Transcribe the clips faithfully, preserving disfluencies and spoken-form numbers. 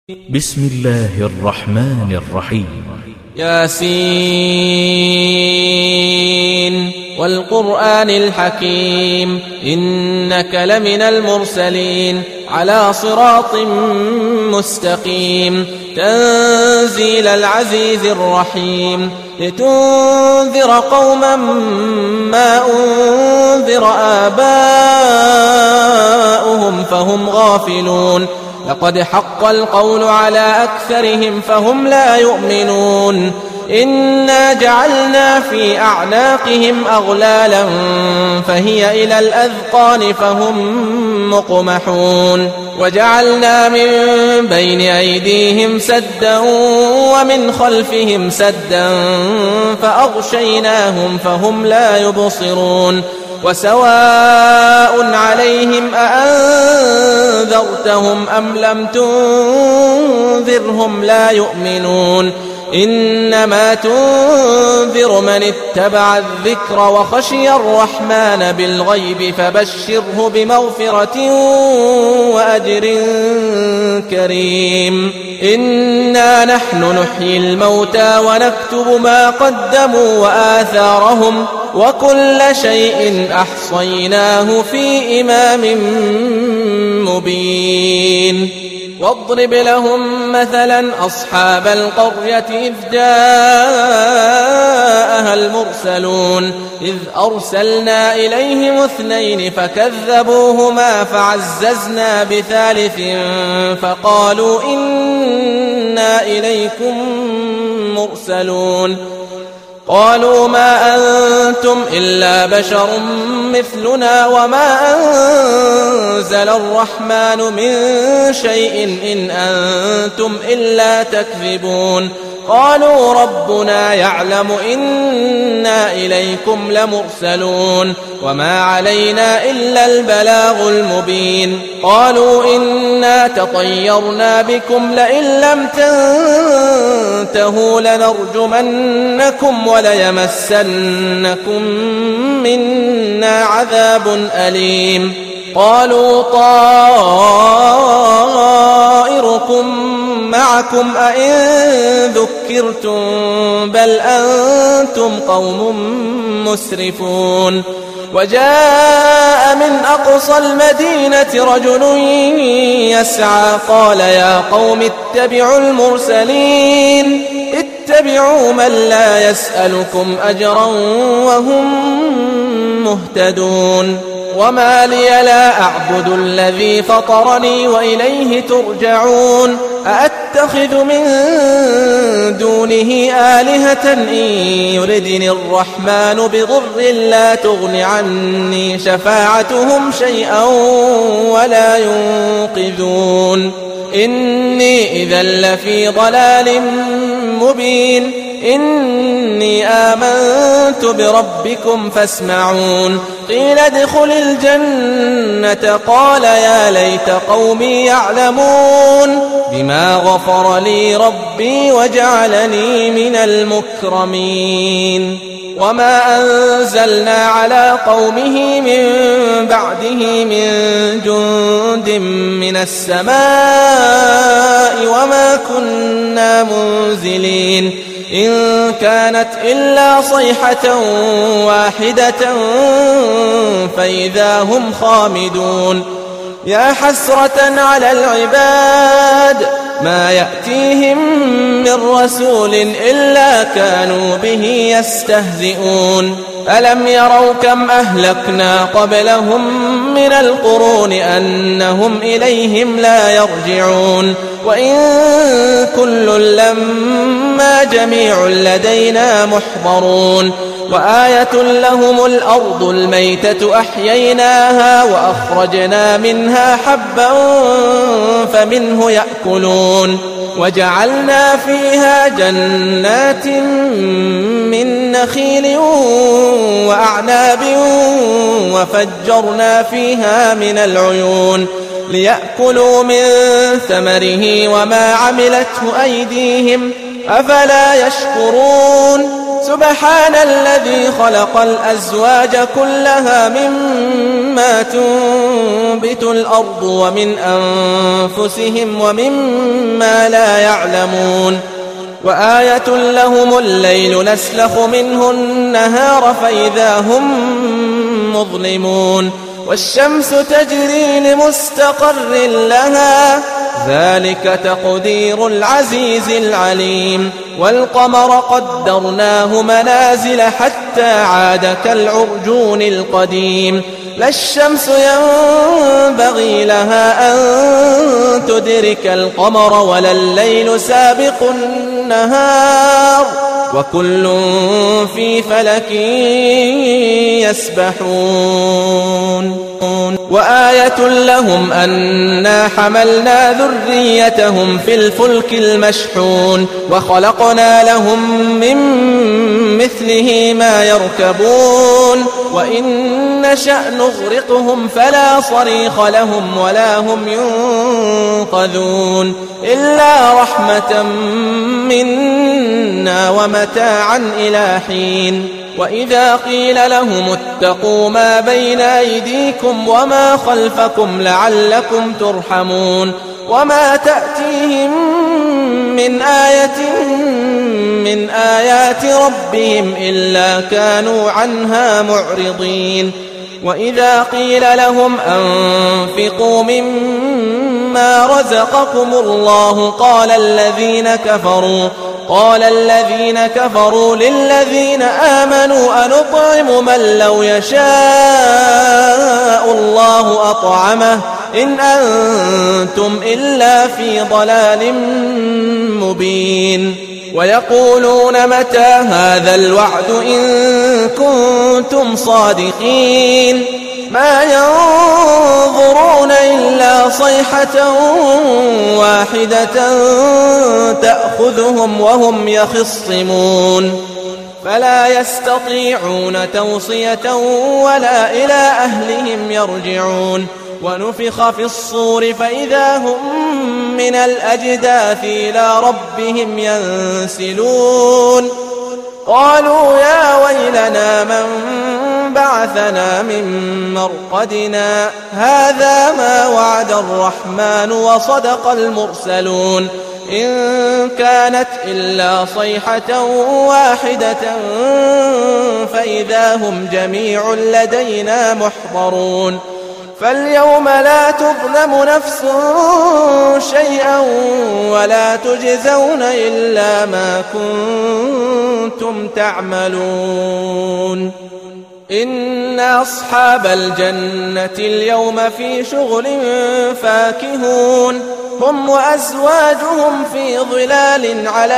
بسم الله الرحمن الرحيم. ياسين والقرآن الحكيم إنك لمن المرسلين على صراط مستقيم تنزيل العزيز الرحيم لتنذر قوما ما أنذر آباؤهم فهم غافلون لقد حق القول على أكثرهم فهم لا يؤمنون إنا جعلنا في أعناقهم أغلالا فهي إلى الأذقان فهم مقمحون وجعلنا من بين أيديهم سدا ومن خلفهم سدا فأغشيناهم فهم لا يبصرون وسواء عليهم أأنذرتهم أم لم تنذرهم لا يؤمنون إنما تنذر من اتبع الذكر وخشي الرحمن بالغيب فبشره بمغفرة وأجر كريم إنا نحن نحيي الموتى ونكتب ما قدموا وآثارهم وكل شيء أحصيناه في إمام مبين واضرب لهم مثلا أصحاب القرية إذ جاءها المرسلون إذ أرسلنا إليهم اثنين فكذبوهما فعززنا بثالث فقالوا إنا إليكم مرسلون قالوا ما أنتم إلا بشر مثلنا وما أنزل الرحمن من شيء إن أنتم إلا تكذبون قالوا ربنا يعلم إنا إليكم لمرسلون وما علينا إلا البلاغ المبين قالوا إنا تطيرنا بكم لئن لم تنتهوا لنرجمنكم وليمسنكم منا عذاب أليم قالوا طائركم معكم أئن ذكرتم بل أنتم قوم مسرفون وجاء من أقصى المدينة رجل يسعى قال يا قوم اتبعوا المرسلين اتبعوا من لا يسألكم أجرا وهم مهتدون وما لي لا أعبد الذي فطرني وإليه ترجعون أأتخذ من دونه آلهة إن يردني الرحمن بضر لا تغن عني شفاعتهم شيئا ولا ينقذون إني إذا لفي ضلال مبين إني آمنت بربكم فاسمعون قيل ادخل الجنة قال يا ليت قومي يعلمون بما غفر لي ربي وجعلني من المكرمين وما أنزلنا على قومه من بعده من جند من السماء وما كنا منزلين إن كانت إلا صيحة واحدة فإذا هم خامدون يا حسرة على العباد ما يأتيهم من رسول إلا كانوا به يستهزئون ألم يروا كم أهلكنا قبلهم من القرون أنهم إليهم لا يرجعون وإن كل لما جميع لدينا محضرون وآية لهم الأرض الميتة أحييناها وأخرجنا منها حبا فمنه يأكلون وجعلنا فيها جنات من نخيل وأعناب وفجرنا فيها من العيون ليأكلوا من ثمره وما عملته أيديهم أفلا يشكرون سبحان الذي خلق الأزواج كلها مما تنبت الأرض ومن أنفسهم ومما لا يعلمون وآية لهم الليل نسلخ منه النهار فإذا هم مظلمون والشمس تجري لمستقر لها ذلك تقدير العزيز العليم والقمر قدرناه منازل حتى عاد كالعرجون القديم لا الشمس ينبغي لها أن تدرك القمر ولا الليل سابق النهار وكل في فلك يسبحون وآية لهم أنا حملنا ذريتهم في الفلك المشحون وخلقنا لهم من مثله ما يركبون وإن نشأ نغرقهم فلا صريخ لهم ولا هم ينقذون إلا رحمة منا ومتاعا إلى حين وإذا قيل لهم اتقوا ما بين أيديكم وما خلفكم لعلكم ترحمون وما تأتيهم من آية من آيات ربهم إلا كانوا عنها معرضين وإذا قيل لهم أنفقوا مما رزقكم الله قال الذين كفروا قال الذين كفروا للذين آمنوا أنطعم من لو يشاء الله أطعمه إن أنتم إلا في ضلال مبين ويقولون متى هذا الوعد إن كنتم صادقين ما ينظرون إلا صيحة واحدة تأخذهم وهم يخصمون فلا يستطيعون توصية ولا إلى أهلهم يرجعون ونفخ في الصور فإذا هم من الأجداث إلى ربهم ينسلون قالوا يا ويلنا من بعثنا من مرقدنا هذا ما وعد الرحمن وصدق المرسلون إن كانت إلا صيحة واحدة فإذا هم جميع لدينا محضرون فاليوم لا تظلم نفس شيئا ولا تجزون إلا ما كنتم تعملون إن أصحاب الجنة اليوم في شغل فاكهون هم وأزواجهم في ظلال على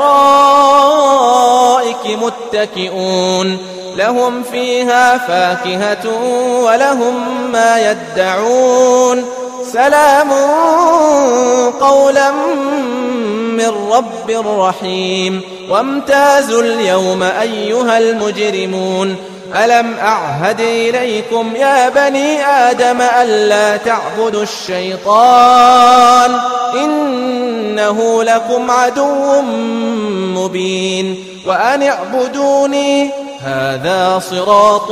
الأرائك متكئون لهم فيها فاكهة ولهم ما يدعون سلام قولا من رب رحيم وامتازوا اليوم أيها المجرمون ألم أعهد إليكم يا بني آدم ألا تعبدوا الشيطان إنه لكم عدو مبين وأن اعبدوني هذا صراط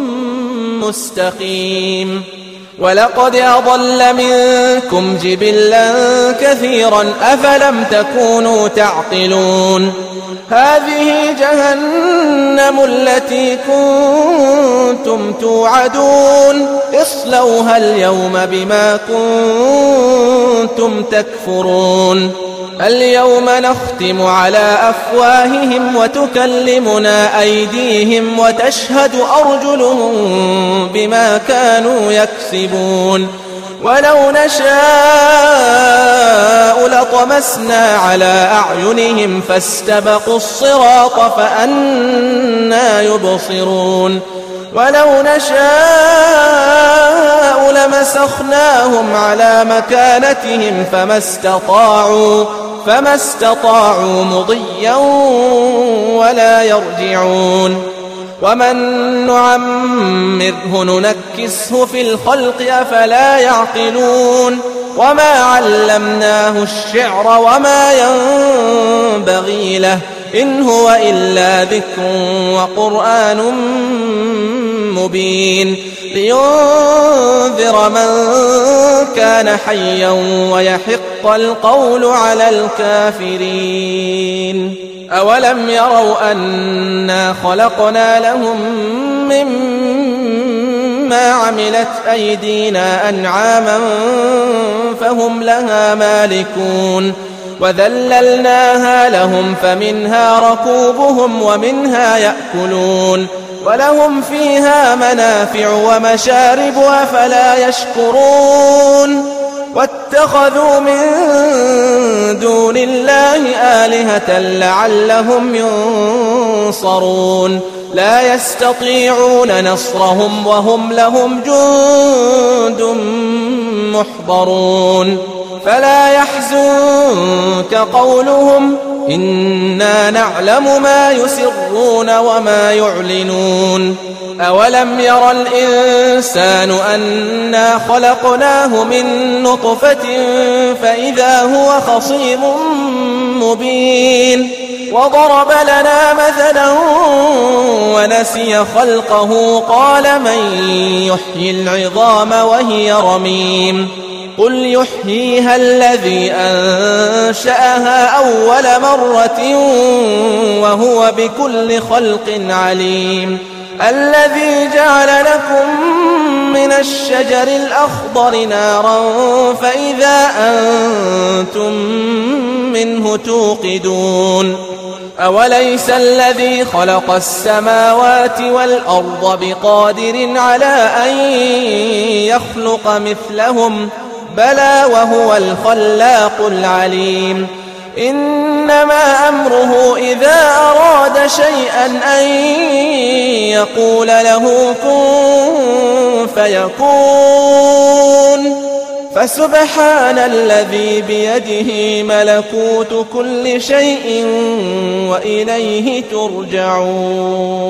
مستقيم ولقد أضل منكم جبلا كثيرا أفلم تكونوا تعقلون هذه جهنم التي كنتم توعدون اصلوها اليوم بما كنتم تكفرون اليوم نختم على أفواههم وتكلمنا أيديهم وتشهد أرجلهم بما كانوا يكسبون ولو نشاء لطمسنا على أعينهم فاستبقوا الصراط فأنى يبصرون ولو نشاء لمسخناهم على مكانتهم فما استطاعوا فما استطاعوا مضيا ولا يرجعون ومن نعمره ننكسه في الخلق أفلا يعقلون وما علمناه الشعر وما ينبغي له إن هو إلا ذكر وقرآن مبين لينذر من كان حيا ويحق القول على الكافرين. أولم يروا أنا خلقنا لهم مما عملت أيدينا أنعاما فهم لها مالكون وذللناها لهم فمنها ركوبهم ومنها يأكلون ولهم فيها منافع ومشارب أفلا يشكرون واتخذوا من دون الله آلهة لعلهم ينصرون لا يستطيعون نصرهم وهم لهم جند محضرون فلا يحزنك قولهم إنا نعلم ما يسرون وما يعلنون. أولم ير الإنسان أنا خلقناه من نطفة فإذا هو خصيم مبين وضرب لنا مثلا ونسي خلقه قال من يحيي العظام وهي رميم قل يحييها الذي أنشأها أول مرة وهو بكل خلق عليم الذي جعل لكم من الشجر الأخضر نارا فإذا أنتم منه توقدون أوليس الذي خلق السماوات والأرض بقادر على أن يخلق مثلهم بلى وهو الخلاق العليم إنما أمره إذا أراد شيئا أن يقول له كن فيكون فسبحان الذي بيده ملكوت كل شيء وإليه ترجعون.